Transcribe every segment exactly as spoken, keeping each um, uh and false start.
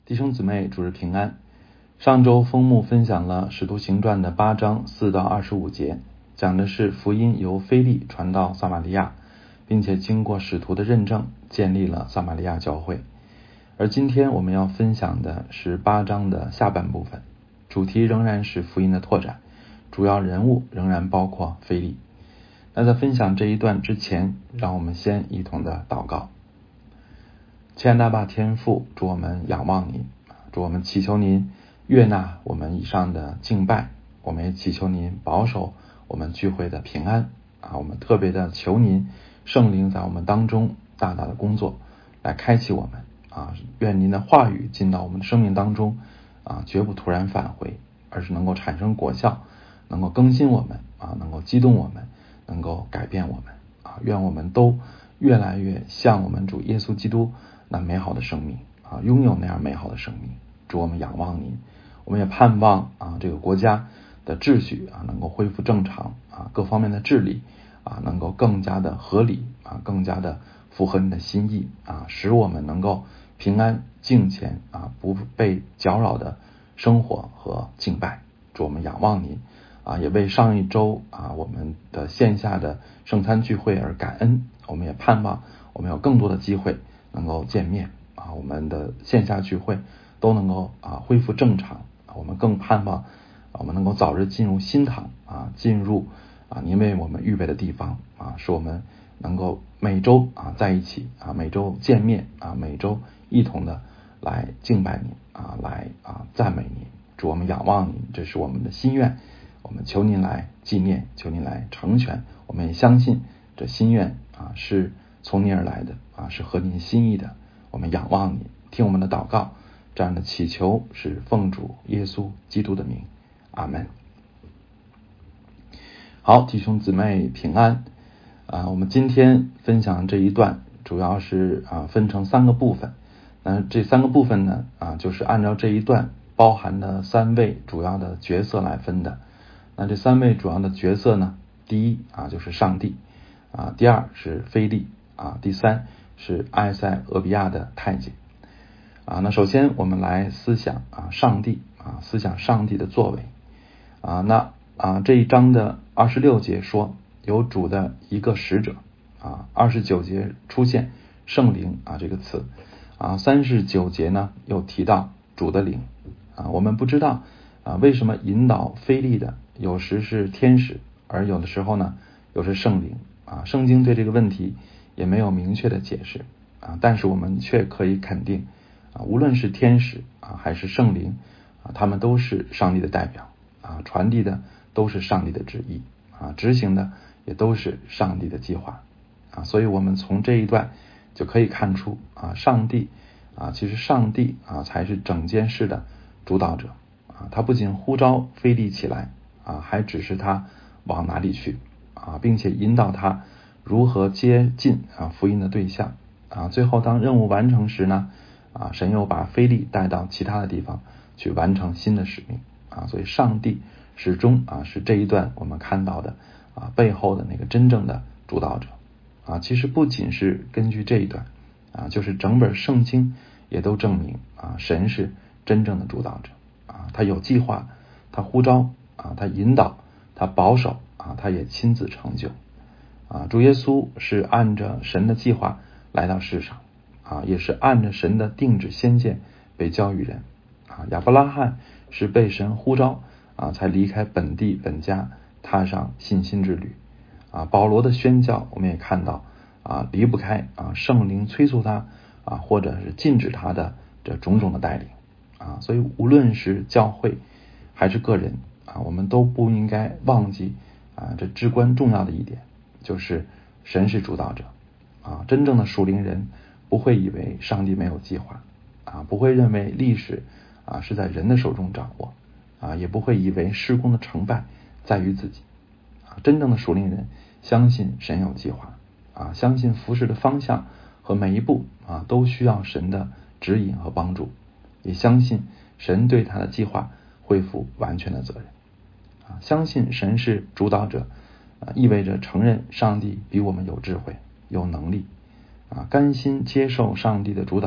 弟兄姊妹，主日平安。上周风牧分享了使徒行传的八章四到二十五节，讲的是福音由腓利传到撒玛利亚，并且经过使徒的认证建立了撒玛利亚教会。而今天我们要分享的是八章的下半部分，主题仍然是福音的拓展，主要人物仍然包括腓利。那在分享这一段之前，让我们先一同的祷告。亲爱的阿爸天父，主我们仰望您，主我们祈求您悦纳我们以上的敬拜，我们也祈求您保守我们聚会的平安啊！我们特别的求您圣灵在我们当中大大的工作，来开启我们啊！愿您的话语进到我们的生命当中啊，绝不突然返回，而是能够产生果效，能够更新我们啊，能够激动我们，能够改变我们啊！愿我们都越来越像我们主耶稣基督那美好的生命啊，拥有那样美好的生命。主我们仰望您，我们也盼望啊这个国家的秩序啊能够恢复正常啊，各方面的治理啊能够更加的合理啊，更加的符合你的心意啊，使我们能够平安敬虔啊，不被搅扰的生活和敬拜。主我们仰望您啊，也为上一周啊我们的线下的圣餐聚会而感恩。我们也盼望我们有更多的机会能够见面啊，我们的线下聚会都能够啊恢复正常啊，我们更盼望啊我们能够早日进入新堂啊，进入啊您为我们预备的地方啊，使我们能够每周啊在一起啊，每周见面啊，每周一同的来敬拜您啊，来啊赞美您。主我们仰望您，这是我们的心愿，我们求您来纪念，求您来成全。我们也相信这心愿啊是从您而来的啊，是合您心意的。我们仰望您，听我们的祷告，这样的祈求是奉主耶稣基督的名，阿们。好，弟兄姊妹平安啊！我们今天分享这一段主要是啊分成三个部分。那这三个部分呢啊就是按照这一段包含的三位主要的角色来分的。那这三位主要的角色呢，第一啊就是上帝啊，第二是腓利啊，第三是埃塞俄比亚的太监啊。那首先我们来思想啊上帝啊，思想上帝的作为啊。那啊这一章的二十六节说有主的一个使者啊，二十九节出现圣灵啊这个词啊，三十九节呢又提到主的灵啊。我们不知道啊为什么引导腓利的有时是天使，而有的时候呢又是圣灵啊。圣经对这个问题也没有明确的解释啊，但是我们却可以肯定啊，无论是天使啊还是圣灵啊，他们都是上帝的代表啊，传递的都是上帝的旨意啊，执行的也都是上帝的计划啊。所以我们从这一段就可以看出啊，上帝啊，其实上帝啊才是整件事的主导者啊。他不仅呼召腓利起来啊，还指示他往哪里去啊，并且引导他如何接近啊福音的对象啊。最后当任务完成时呢啊，神又把腓利带到其他的地方去完成新的使命啊。所以上帝始终啊是这一段我们看到的啊背后的那个真正的主导者啊。其实不仅是根据这一段啊，就是整本圣经也都证明啊，神是真正的主导者啊，他有计划，他呼召啊，他引导，他保守啊，他也亲自成就啊。主耶稣是按着神的计划来到世上啊，也是按着神的定旨先见被交于人啊。亚伯拉罕是被神呼召啊，才离开本地本家，踏上信心之旅啊。保罗的宣教我们也看到啊，离不开啊圣灵催促他啊，或者是禁止他的这种种的带领啊。所以无论是教会还是个人啊，我们都不应该忘记啊这至关重要的一点，就是神是主导者啊。真正的属灵人不会以为上帝没有计划啊，不会认为历史啊是在人的手中掌握啊，也不会以为事工的成败在于自己啊。真正的属灵人相信神有计划啊，相信服事的方向和每一步啊都需要神的指引和帮助，也相信神对他的计划会负完全的责任啊。相信神是主导者啊，意味着承认上帝比我们有智慧有能力啊，甘心接受上帝的主导，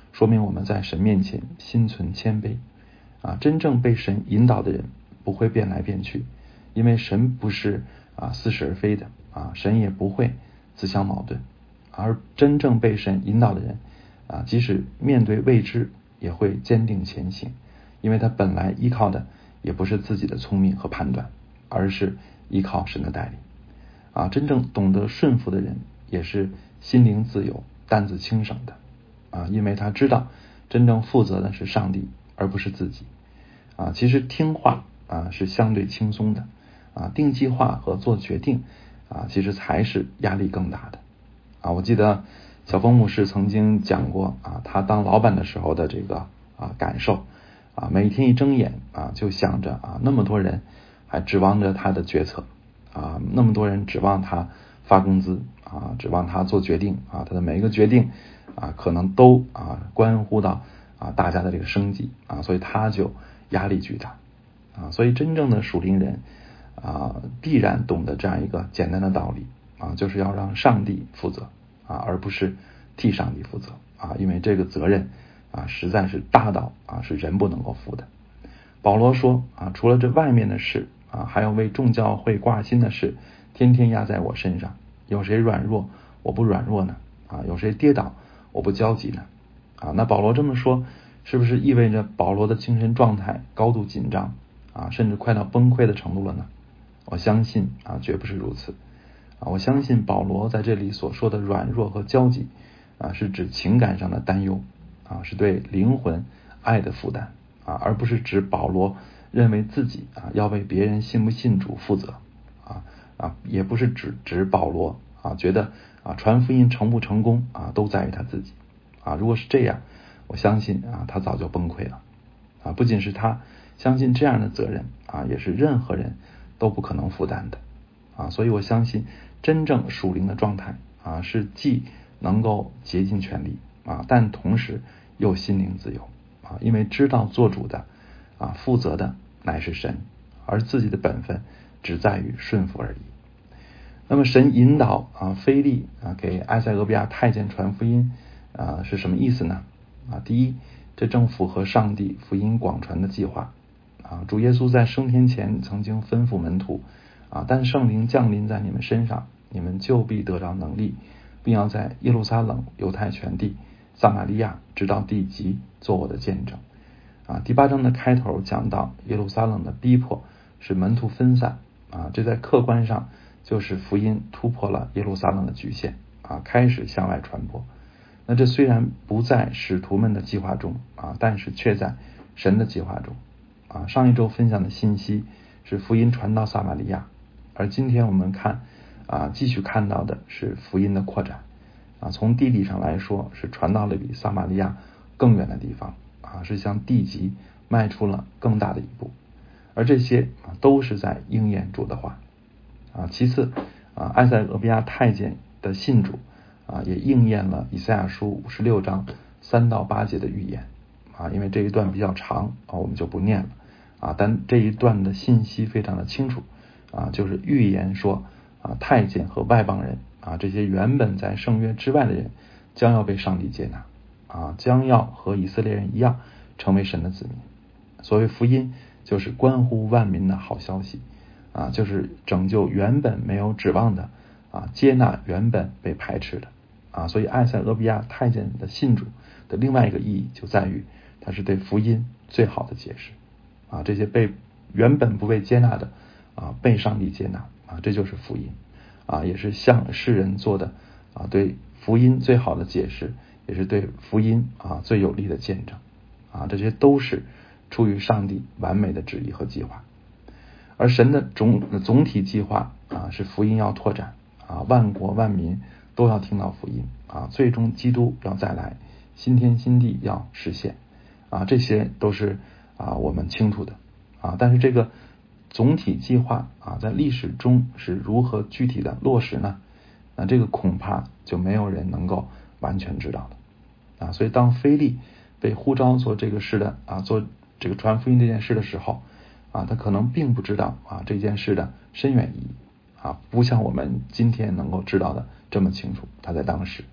说明我们在神面前心存谦卑啊。真正被神引导的人不会变来变去，因为神不是啊似是而非的啊，神也不会自相矛盾。而真正被神引导的人啊，即使面对未知也会坚定前行，因为他本来依靠的也不是自己的聪明和判断，而是依靠神的带领啊。真正懂得顺服的人也是心灵自由、担子轻省的啊，因为他知道真正负责的是上帝，而不是自己啊。其实听话啊是相对轻松的啊，定计划和做决定啊，其实才是压力更大的啊。我记得小峰牧师曾经讲过啊，他当老板的时候的这个啊感受啊，每天一睁眼啊就想着啊，那么多人还指望着他的决策啊，那么多人指望他发工资啊，指望他做决定啊，他的每一个决定啊，可能都啊关乎到啊大家的这个生计啊，所以他就压力巨大啊。所以真正的属灵人啊，必然懂得这样一个简单的道理啊，就是要让上帝负责啊，而不是替上帝负责啊，因为这个责任啊实在是大到啊是人不能够负的。保罗说啊，除了这外面的事啊，还有为众教会挂心的事，天天压在我身上。有谁软弱，我不软弱呢？啊，有谁跌倒，我不焦急呢？啊，那保罗这么说，是不是意味着保罗的精神状态高度紧张啊，甚至快到崩溃的程度了呢？我相信啊，绝不是如此啊。我相信保罗在这里所说的软弱和焦急啊，是指情感上的担忧啊，是对灵魂爱的负担啊，而不是指保罗认为自己啊要为别人信不信主负责啊啊，也不是指指保罗啊觉得啊传福音成不成功啊都在于他自己啊。如果是这样，我相信啊他早就崩溃了啊。不仅是他，相信这样的责任啊也是任何人都不可能负担的啊。所以我相信真正属灵的状态啊，是既能够竭尽全力啊，但同时又心灵自由啊，因为知道做主的啊负责的乃是神，而自己的本分只在于顺服而已。那么神引导啊腓力啊给埃塞俄比亚太监传福音啊是什么意思呢？啊，第一，这正符合上帝福音广传的计划啊。主耶稣在升天前曾经吩咐门徒啊，但圣灵降临在你们身上，你们就必得着能力，并要在耶路撒冷、犹太全地、撒玛利亚直到地极做我的见证啊。第八章的开头讲到耶路撒冷的逼迫使门徒分散啊，这在客观上就是福音突破了耶路撒冷的局限啊，开始向外传播。那这虽然不在使徒们的计划中啊，但是却在神的计划中啊。上一周分享的信息是福音传到撒玛利亚，而今天我们看啊，继续看到的是福音的扩展啊。从地理上来说，是传到了比撒玛利亚更远的地方啊，是向地极迈出了更大的一步。而这些啊都是在应验主的话啊。其次啊，埃塞俄比亚太监的信主啊，也应验了以赛亚书五十六章三到八节的预言啊。因为这一段比较长啊，我们就不念了啊。但这一段的信息非常的清楚啊，就是预言说啊，太监和外邦人啊，这些原本在圣约之外的人，将要被上帝接纳啊，将要和以色列人一样成为神的子民。所谓福音，就是关乎万民的好消息啊，就是拯救原本没有指望的啊，接纳原本被排斥的啊。所以埃塞俄比亚太监的信主的另外一个意义就在于，它是对福音最好的解释啊。这些被原本不被接纳的啊，被上帝接纳啊，这就是福音啊，也是向世人做的啊对福音最好的解释，也是对福音啊最有力的见证啊。这些都是出于上帝完美的旨意和计划。而神的总总体计划啊，是福音要拓展啊，万国万民都要听到福音啊，最终基督要再来，新天新地要实现啊，这些都是啊我们清楚的啊。但是这个总体计划啊，在历史中是如何具体的落实呢？那这个恐怕就没有人能够完全知道的啊。所以当腓力被呼召做这个事的啊，做这个传福音这件事的时候啊，他可能并不知道啊这件事的深远意义啊，不像我们今天能够知道的这么清楚。他在当时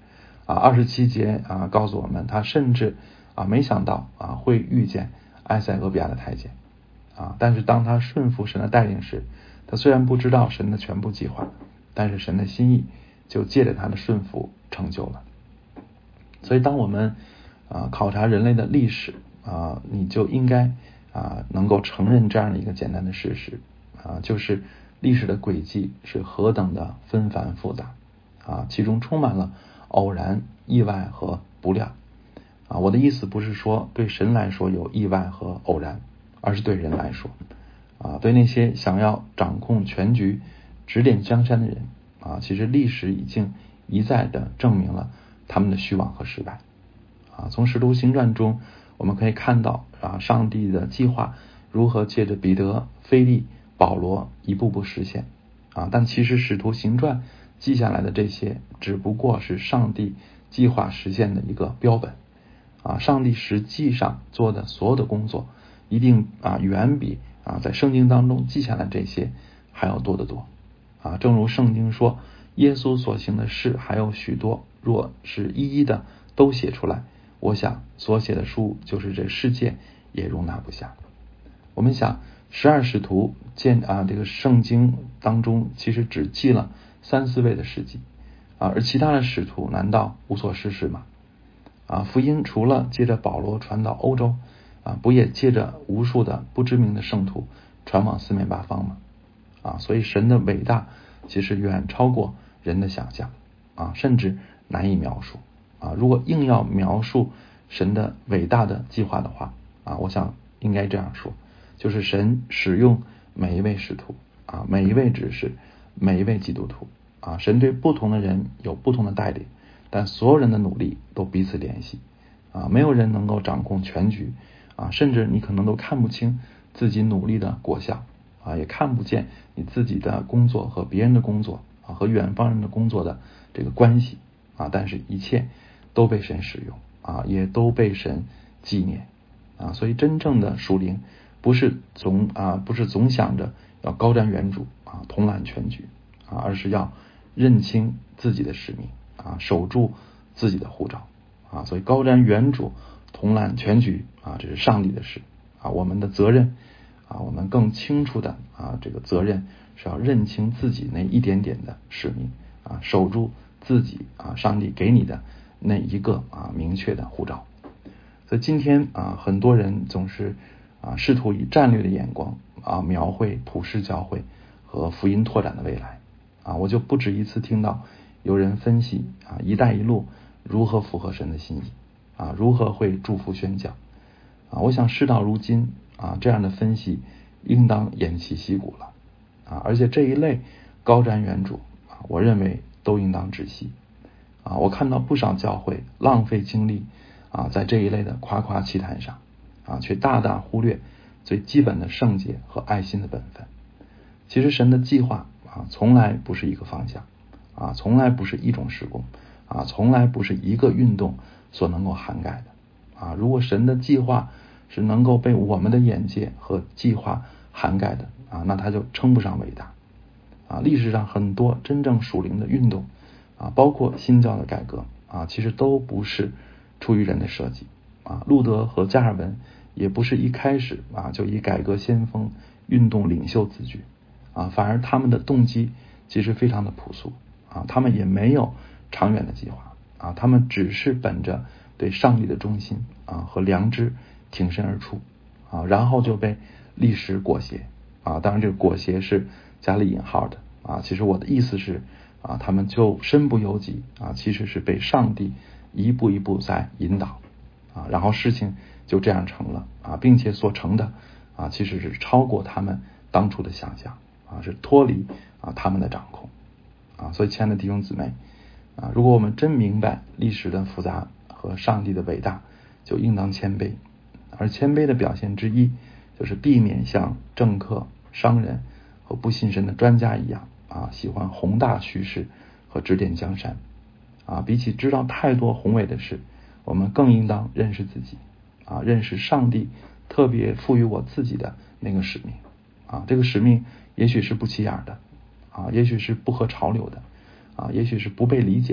啊，二十七节啊告诉我们，他甚至啊没想到啊会遇见埃塞俄比亚的太监啊，但是当他顺服神的带领时，他虽然不知道神的全部计划，但是神的心意就借着他的顺服成就了。所以当我们啊考察人类的历史啊，你就应该啊能够承认这样的一个简单的事实啊，就是历史的轨迹是何等的纷繁复杂啊，其中充满了偶然、意外和不料啊。我的意思不是说对神来说有意外和偶然，而是对人来说啊，对那些想要掌控全局、指点江山的人啊，其实历史已经一再的证明了他们的虚妄和失败啊。从使徒行传中我们可以看到啊，上帝的计划如何借着彼得、腓利、保罗一步步实现啊。但其实使徒行传记下来的这些只不过是上帝计划实现的一个标本啊，上帝实际上做的所有的工作一定啊远比啊在圣经当中记下来这些还要多得多啊。正如圣经说，耶稣所行的事还有许多，若是一一的都写出来，我想所写的书就是这世界也容纳不下。我们想十二使徒见啊这个圣经当中其实只记了三四位的事迹啊，而其他的使徒难道无所事事吗？啊，福音除了接着保罗传到欧洲啊，不也借着无数的不知名的圣徒传往四面八方吗？啊，所以神的伟大其实远超过人的想象啊，甚至难以描述啊。如果硬要描述神的伟大的计划的话啊，我想应该这样说，就是神使用每一位使徒啊，每一位执事，每一位基督徒啊，神对不同的人有不同的带领，但所有人的努力都彼此联系啊，没有人能够掌控全局啊，甚至你可能都看不清自己努力的果效啊，也看不见你自己的工作和别人的工作啊，和远方人的工作的这个关系啊，但是一切都被神使用啊，也都被神纪念啊。所以真正的属灵不是总啊不是总想着要高瞻远瞩啊，统揽全局啊，而是要认清自己的使命啊，守住自己的护照啊。所以高瞻远瞩、统揽全局啊，这是上帝的事啊。我们的责任啊，我们更清楚的啊，这个责任是要认清自己那一点点的使命啊，守住自己啊，上帝给你的那一个啊明确的护照。所以今天啊，很多人总是啊试图以战略的眼光啊描绘普世教会和福音拓展的未来啊，我就不止一次听到有人分析啊一带一路如何符合神的心意啊，如何会祝福宣教啊。我想事到如今啊，这样的分析应当偃旗息鼓了啊，而且这一类高瞻远瞩啊，我认为都应当止息啊。我看到不少教会浪费精力啊，在这一类的夸夸其谈上啊，却大大忽略最基本的圣洁和爱心的本分。其实神的计划啊，从来不是一个方向啊，从来不是一种事工啊，从来不是一个运动所能够涵盖的啊。如果神的计划是能够被我们的眼界和计划涵盖的啊，那它就称不上伟大啊。历史上很多真正属灵的运动啊，包括新教的改革啊，其实都不是出于人的设计啊。路德和加尔文也不是一开始啊就以改革先锋、运动领袖自居啊，反而他们的动机其实非常的朴素啊，他们也没有长远的计划啊，他们只是本着对上帝的忠心啊和良知挺身而出啊，然后就被历史裹挟啊，当然这个裹挟是加了引号的啊，其实我的意思是啊，他们就身不由己啊，其实是被上帝一步一步在引导啊，然后事情就这样成了啊，并且所成的啊，其实是超过他们当初的想象啊，是脱离啊他们的掌控啊。所以亲爱的弟兄姊妹啊，如果我们真明白历史的复杂和上帝的伟大，就应当谦卑，而谦卑的表现之一就是避免像政客、商人和不信神的专家一样啊，喜欢宏大叙事和指点江山啊。比起知道太多宏伟的事，我们更应当认识自己啊，认识上帝特别赋予我自己的那个使命啊。这个使命也许是不起眼的啊，也许是不合潮流的啊，也许是不被理解的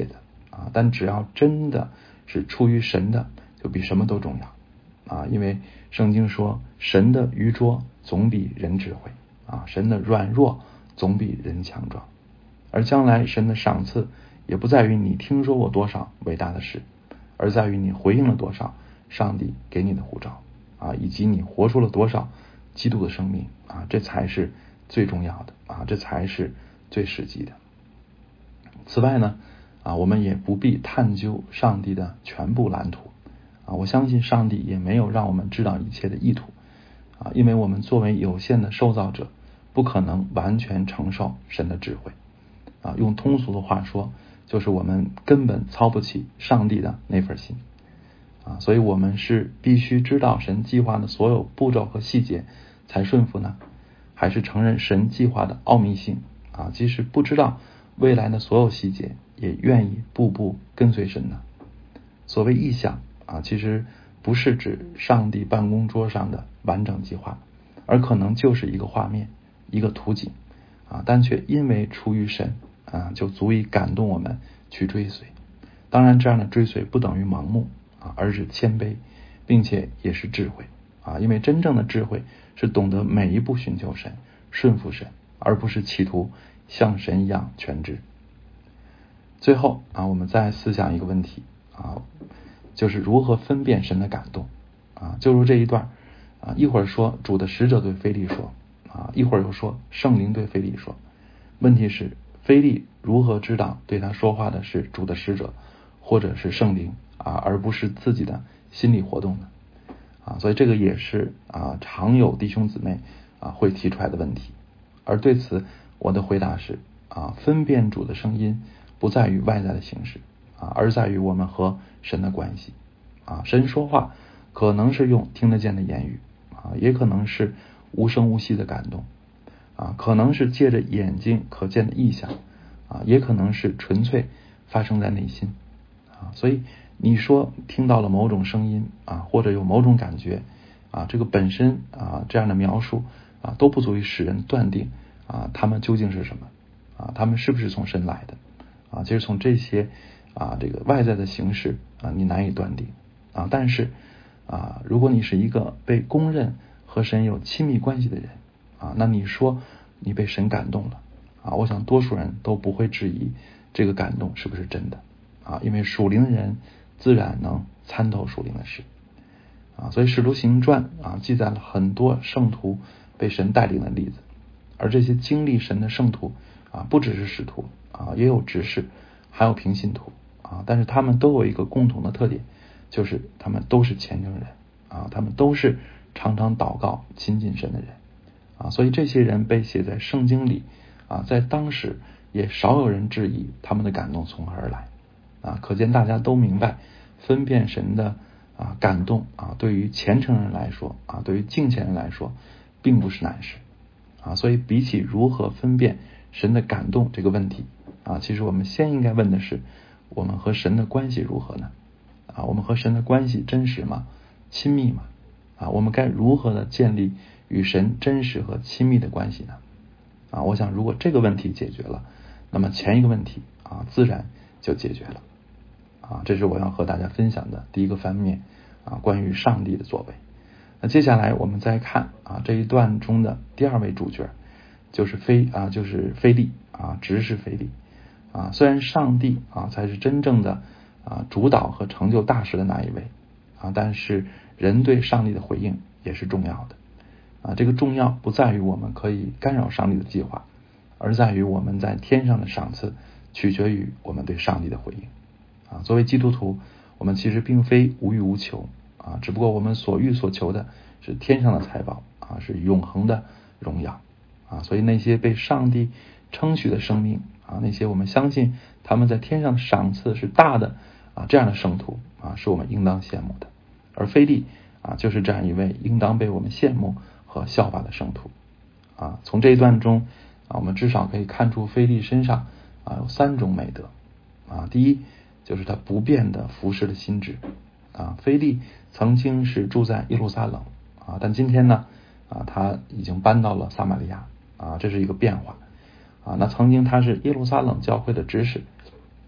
啊，但只要真的是出于神的，就比什么都重要啊，因为圣经说神的愚拙总比人智慧啊，神的软弱总比人强壮，而将来神的赏赐也不在于你听说过多少伟大的事，而在于你回应了多少上帝给你的呼召啊，以及你活出了多少基督的生命啊，这才是最重要的啊，这才是最实际的。此外呢啊，我们也不必探究上帝的全部蓝图啊，我相信上帝也没有让我们知道一切的意图啊，因为我们作为有限的受造者，不可能完全承受神的智慧啊，用通俗的话说，就是我们根本操不起上帝的那份心啊，所以我们是必须知道神计划的所有步骤和细节才顺服呢，还是承认神计划的奥秘性啊，即使不知道未来的所有细节，也愿意步步跟随神呢？所谓意象啊，其实不是指上帝办公桌上的完整计划，而可能就是一个画面，一个图景啊，但却因为出于神啊，就足以感动我们去追随。当然，这样的追随不等于盲目啊，而是谦卑，并且也是智慧啊，因为真正的智慧是懂得每一步寻求神，顺服神，而不是企图像神一样全知。最后啊，我们再思想一个问题啊，就是如何分辨神的感动啊？就如这一段啊，一会儿说主的使者对腓利说啊，一会儿又说圣灵对腓利说。问题是腓利如何知道对他说话的是主的使者或者是圣灵啊，而不是自己的心理活动呢？啊，所以这个也是啊常有弟兄姊妹啊会提出来的问题。而对此我的回答是啊，分辨主的声音不在于外在的形式啊，而在于我们和神的关系啊。神说话可能是用听得见的言语啊，也可能是无声无息的感动啊，可能是借着眼睛可见的意象啊，也可能是纯粹发生在内心啊。所以你说听到了某种声音啊，或者有某种感觉啊，这个本身啊这样的描述啊都不足以使人断定啊他们究竟是什么啊，他们是不是从神来的啊？其实从这些啊这个外在的形式啊，你难以断定啊。但是啊，如果你是一个被公认和神有亲密关系的人啊，那你说你被神感动了啊，我想多数人都不会质疑这个感动是不是真的啊，因为属灵的人自然能参透属灵的事啊。所以使徒行传啊记载了很多圣徒被神带领的例子，而这些经历神的圣徒啊，不只是使徒啊，也有执事，还有平信徒啊，但是他们都有一个共同的特点，就是他们都是虔诚人啊，他们都是常常祷告亲近神的人啊，所以这些人被写在圣经里啊，在当时也少有人质疑他们的感动从何而来啊，可见大家都明白分辨神的啊感动啊，对于虔诚人来说啊，对于敬虔人来说并不是难事啊。所以比起如何分辨神的感动这个问题啊，其实我们先应该问的是，我们和神的关系如何呢？啊，我们和神的关系真实吗？亲密吗？啊，我们该如何的建立与神真实和亲密的关系呢？啊，我想如果这个问题解决了，那么前一个问题啊，自然就解决了。啊，这是我要和大家分享的第一个方面啊，关于上帝的作为。那接下来我们再看啊这一段中的第二位主角，就是非啊就是腓利啊，执事腓利啊。虽然上帝啊才是真正的啊主导和成就大事的那一位啊，但是人对上帝的回应也是重要的啊。这个重要不在于我们可以干扰上帝的计划，而在于我们在天上的赏赐取决于我们对上帝的回应啊。作为基督徒，我们其实并非无欲无求啊，只不过我们所欲所求的是天上的财宝啊，是永恒的荣耀啊。所以那些被上帝称许的生命啊，那些我们相信他们在天上的赏赐是大的啊，这样的圣徒啊，是我们应当羡慕的。而腓利啊，就是这样一位应当被我们羡慕和效法的圣徒啊。从这一段中啊，我们至少可以看出腓利身上啊有三种美德啊。第一，就是他不变的服侍的心志啊。腓利曾经是住在耶路撒冷啊，但今天呢啊，他已经搬到了撒玛利亚啊，这是一个变化啊。那曾经他是耶路撒冷教会的执事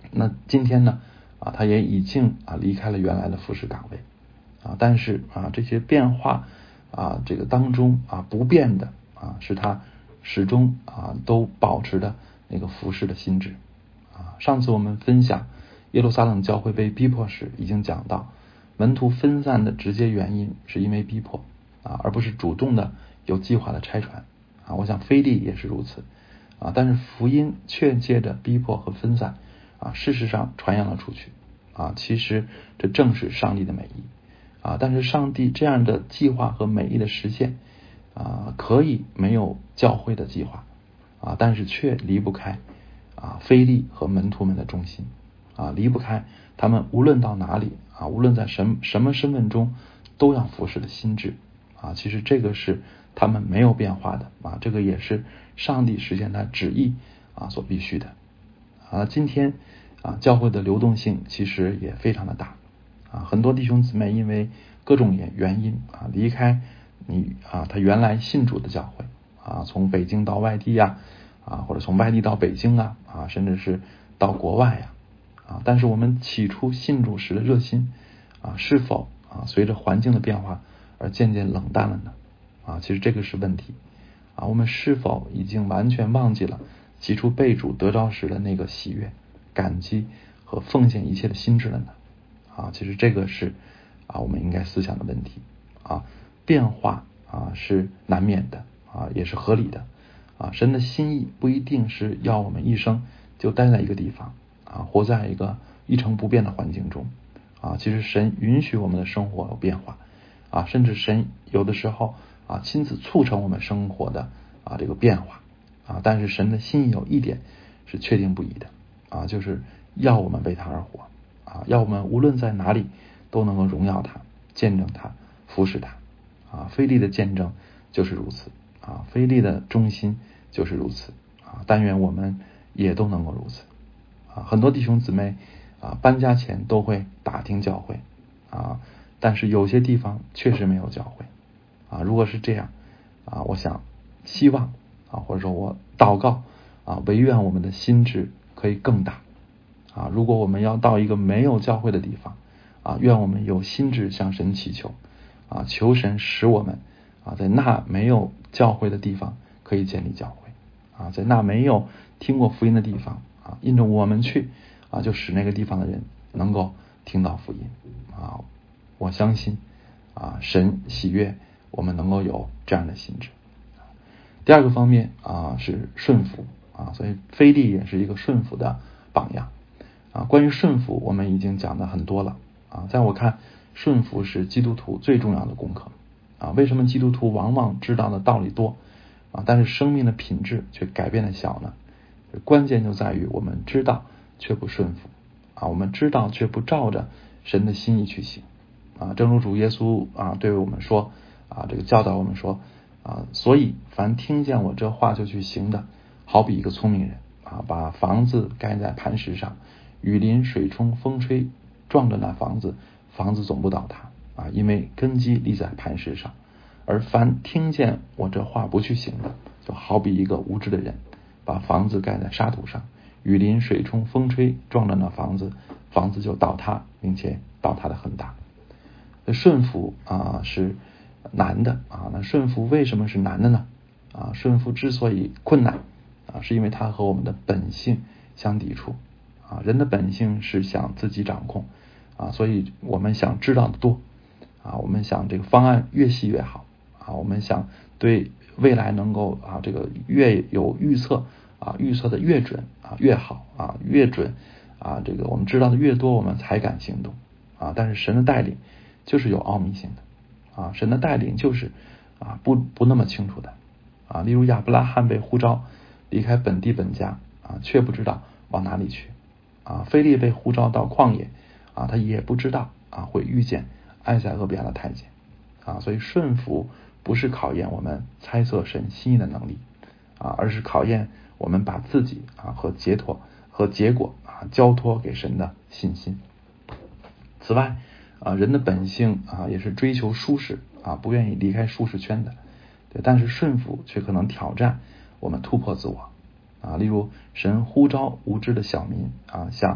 那今天呢啊，他也已经啊离开了原来的服侍岗位啊，但是啊这些变化啊这个当中啊不变的啊是他始终啊都保持的那个服侍的心志啊。上次我们分享耶路撒冷教会被逼迫时，已经讲到门徒分散的直接原因是因为逼迫啊，而不是主动的有计划的拆传啊。我想腓利也是如此啊，但是福音却借着逼迫和分散啊，事实上传扬了出去啊。其实这正是上帝的美意啊，但是上帝这样的计划和美意的实现啊，可以没有教会的计划啊，但是却离不开啊腓利和门徒们的忠心啊，离不开他们无论到哪里啊，无论在什什么身份中都要服侍的心志啊。其实这个是他们没有变化的啊，这个也是上帝实现他旨意啊所必须的啊。今天啊，教会的流动性其实也非常的大啊，很多弟兄姊妹因为各种原原因啊离开你啊他原来信主的教会啊，从北京到外地呀啊，或者从外地到北京啊啊，甚至是到国外呀啊，但是我们起初信主时的热心啊，是否啊随着环境的变化而渐渐冷淡了呢？啊，其实这个是问题啊，我们是否已经完全忘记了起初被主得着时的那个喜悦、感激和奉献一切的心志了呢？啊，其实这个是啊我们应该思想的问题啊。变化啊是难免的啊，也是合理的啊。神的心意不一定是要我们一生就待在一个地方啊，活在一个一成不变的环境中啊。其实神允许我们的生活有变化啊，甚至神有的时候啊亲自促成我们生活的啊这个变化啊。但是神的心意有一点是确定不移的啊，就是要我们为他而活啊，要我们无论在哪里都能够荣耀他、见证他、服侍他啊。腓利的见证就是如此啊，腓利的忠心就是如此啊。但愿我们也都能够如此啊。很多弟兄姊妹啊搬家前都会打听教会啊，但是有些地方确实没有教会啊。如果是这样啊，我想希望啊，或者说我祷告啊，惟愿我们的心志可以更大啊。如果我们要到一个没有教会的地方啊，愿我们有心志向神祈求啊，求神使我们啊在那没有教会的地方可以建立教会啊，在那没有听过福音的地方啊，因着我们去啊，就使那个地方的人能够听到福音啊。我相信啊，神喜悦我们能够有这样的心志。第二个方面啊是顺服啊，所以腓利也是一个顺服的榜样啊。关于顺服我们已经讲的很多了啊，在我看顺服是基督徒最重要的功课啊。为什么基督徒往往知道的道理多啊，但是生命的品质却改变的小呢？关键就在于我们知道却不顺服啊，我们知道却不照着神的心意去行啊。正如主耶稣啊对我们说啊，这个教导我们说啊，所以凡听见我这话就去行的，好比一个聪明人啊，把房子盖在磐石上，雨淋水冲风吹，撞着那房子，房子总不倒塌啊，因为根基立在磐石上。而凡听见我这话不去行的，就好比一个无知的人，把房子盖在沙土上，雨淋水冲风吹，撞着那房子，房子就倒塌，并且倒塌的很大。顺服啊是难的啊，那顺服为什么是难的呢？啊，顺服之所以困难啊，是因为它和我们的本性相抵触啊。人的本性是想自己掌控啊，所以我们想知道的多啊，我们想这个方案越细越好啊，我们想对未来能够啊这个越有预测啊，预测的越准啊越好啊，越准啊，这个我们知道的越多，我们才敢行动啊。但是神的带领就是有奥秘性的啊，神的带领就是啊不不那么清楚的啊。例如亚伯拉罕被呼召离开本地本家啊，却不知道往哪里去啊。腓利被呼召到旷野啊，他也不知道啊会遇见埃塞俄比亚的太监啊。所以顺服不是考验我们猜测神心意的能力啊，而是考验我们把自己啊和结托和结果啊交托给神的信心。此外啊，人的本性啊也是追求舒适啊，不愿意离开舒适圈的，对，但是顺服却可能挑战我们突破自我啊。例如神呼召无知的小民啊，像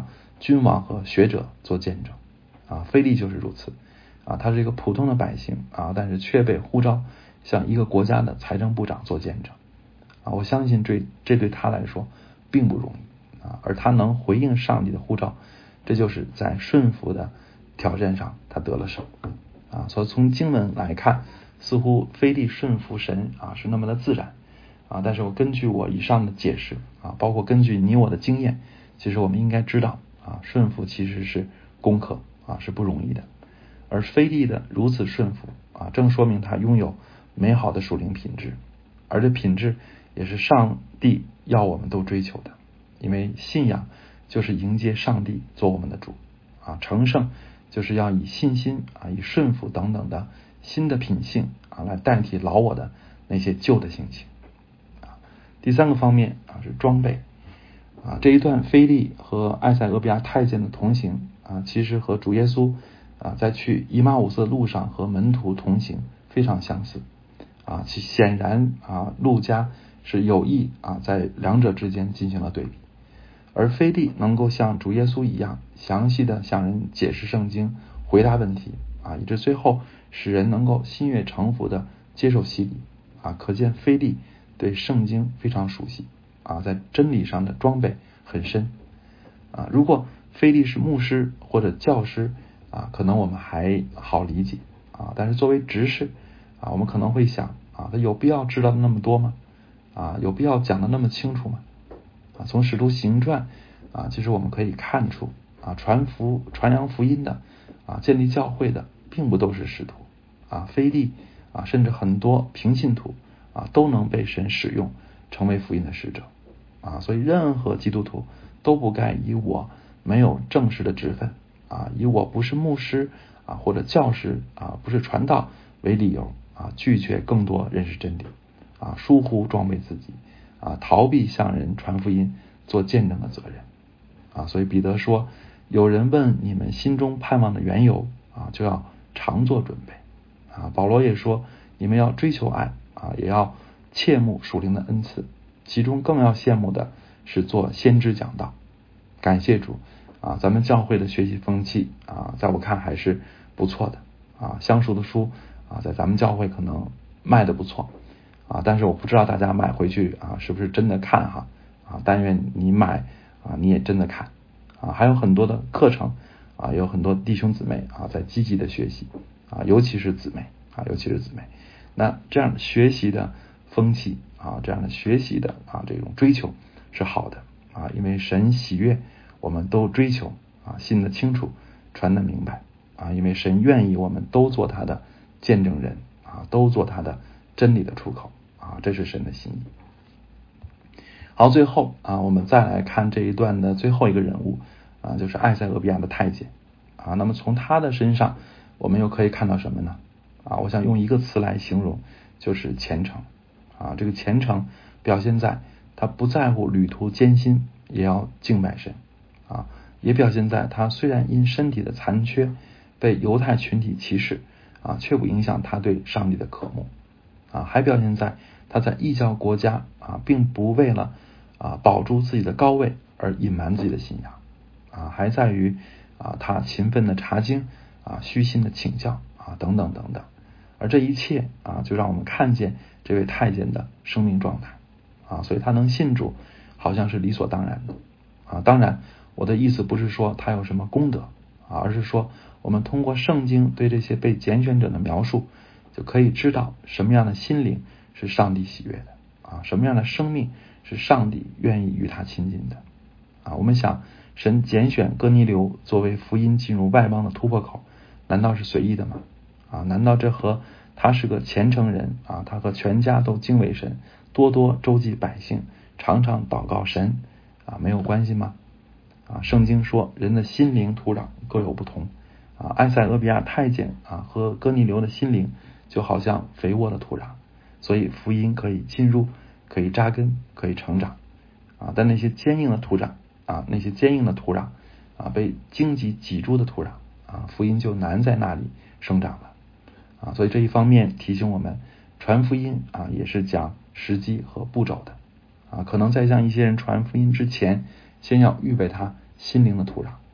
君王和学者做见证啊。腓力就是如此啊，他是一个普通的百姓啊，但是却被呼召向一个国家的财政部长做见证啊。我相信这这对他来说并不容易啊，而他能回应上帝的呼召，这就是在顺服的挑战上他得了胜啊。所以从经文来看，似乎腓力顺服神啊是那么的自然啊，但是我根据我以上的解释啊，包括根据你我的经验，其实我们应该知道啊，顺服其实是功课啊，是不容易的。而腓力的如此顺服啊，正说明他拥有美好的属灵品质，而这品质也是上帝要我们都追求的。因为信仰就是迎接上帝做我们的主啊，成圣就是要以信心啊、以顺服等等的新的品性啊，来代替老我的那些旧的性情啊。第三个方面啊是装备啊，这一段腓力和埃塞俄比亚太监的同行啊，其实和主耶稣啊在去以马忤斯的路上和门徒同行非常相似啊，其显然啊路加是有意啊在两者之间进行了对比。而腓力能够像主耶稣一样详细的向人解释圣经，回答问题啊，以致最后使人能够心悦诚服的接受洗礼啊，可见腓力对圣经非常熟悉啊，在真理上的装备很深啊。如果腓力是牧师或者教师啊，可能我们还好理解啊，但是作为执事啊，我们可能会想啊，他有必要知道那么多吗？啊，有必要讲的那么清楚吗？啊，从使徒行传啊，其实我们可以看出啊，传福传扬福音的啊，建立教会的，并不都是使徒啊，腓力啊，甚至很多平信徒啊，都能被神使用成为福音的使者啊。所以任何基督徒都不该以我没有正式的职分啊，以我不是牧师啊或者教师啊，不是传道为理由啊，拒绝更多认识真理啊，疏忽装备自己啊，逃避向人传福音做见证的责任啊。所以彼得说，有人问你们心中盼望的缘由啊，就要常做准备啊。保罗也说，你们要追求爱啊，也要切慕属灵的恩赐，其中更要羡慕的是做先知讲道。感谢主啊，咱们教会的学习风气啊，在我看还是不错的啊。相熟的书啊，在咱们教会可能卖的不错啊，但是我不知道大家买回去啊是不是真的看哈啊，但愿你买啊你也真的看啊。还有很多的课程啊，有很多弟兄姊妹啊在积极的学习啊，尤其是姊妹啊，尤其是姊妹。那这样学习的风气啊，这样的学习的啊这种追求是好的啊，因为神喜悦我们都追求啊，信得清楚，传得明白啊，因为神愿意我们都做他的见证人啊，都做他的真理的出口啊，这是神的心意。好，最后啊，我们再来看这一段的最后一个人物啊，就是埃塞俄比亚的太监啊。那么从他的身上，我们又可以看到什么呢？啊，我想用一个词来形容，就是虔诚啊。这个虔诚表现在他不在乎旅途艰辛，也要敬拜神啊，也表现在他虽然因身体的残缺被犹太群体歧视啊，却不影响他对上帝的渴慕啊，还表现在他在异教国家啊，并不为了啊保住自己的高位而隐瞒自己的信仰啊，还在于啊他勤奋的查经啊，虚心的请教啊，等等等等。而这一切啊，就让我们看见这位太监的生命状态啊，所以他能信主，好像是理所当然的啊。当然，我的意思不是说他有什么功德啊，而是说我们通过圣经对这些被拣选者的描述，就可以知道什么样的心灵是上帝喜悦的啊，什么样的生命是上帝愿意与他亲近的啊。我们想，神拣选哥尼流作为福音进入外邦的突破口，难道是随意的吗？啊，难道这和他是个虔诚人啊，他和全家都敬畏神，多多周济百姓，常常祷告神啊，没有关系吗？啊，圣经说人的心灵土壤各有不同啊，埃塞俄比亚太监啊和哥尼流的心灵就好像肥沃的土壤，所以福音可以进入，可以扎根，可以成长啊。但那些坚硬的土壤啊，那些坚硬的土壤啊，被荆棘挤住的土壤啊，福音就难在那里生长了啊。所以这一方面提醒我们，传福音啊也是讲时机和步骤的啊。可能在向一些人传福音之前，先要预备他心灵的土壤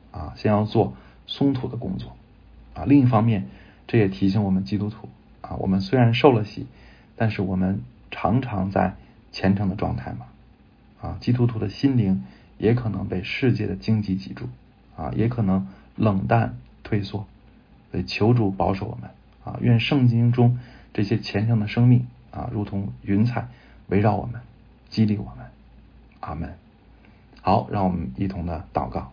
啊，先要做松土的工作啊。另一方面，这也提醒我们基督徒啊，我们虽然受了洗，但是我们常常在虔诚的状态嘛啊，基督徒的心灵也可能被世界的荆棘挤住啊，也可能冷淡退缩，所以求主保守我们啊，愿圣经中这些虔诚的生命啊，如同云彩围绕我们，激励我们。阿们。好，让我们一同的祷告。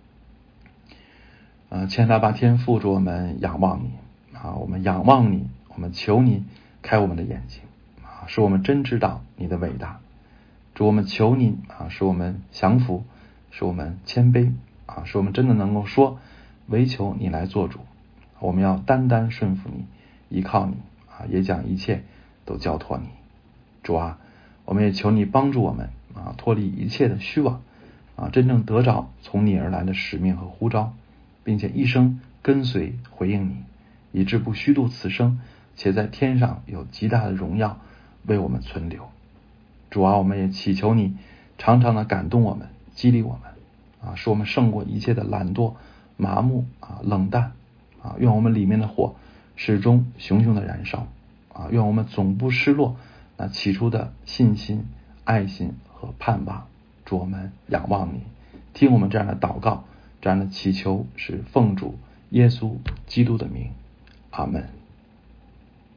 呃，亲爱的阿爸天父，主我们仰望你啊，我们仰望你，我们求你开我们的眼睛啊，使我们真知道你的伟大。主我们求你啊，使我们降服，使我们谦卑啊，使我们真的能够说，唯求你来做主。我们要单单顺服你，依靠你啊，也将一切都交托你。主啊，我们也求你帮助我们啊，脱离一切的虚妄啊，真正得着从你而来的使命和呼召，并且一生跟随回应你，以致不虚度此生，且在天上有极大的荣耀为我们存留。主啊，我们也祈求你常常的感动我们，激励我们啊，使我们胜过一切的懒惰、麻木啊、冷淡啊，愿我们里面的火始终熊熊的燃烧啊，愿我们总不失落那起初的信心、爱心和盼望。主，我们仰望你，听我们这样的祷告，这样的祈求，是奉主耶稣基督的名。阿们。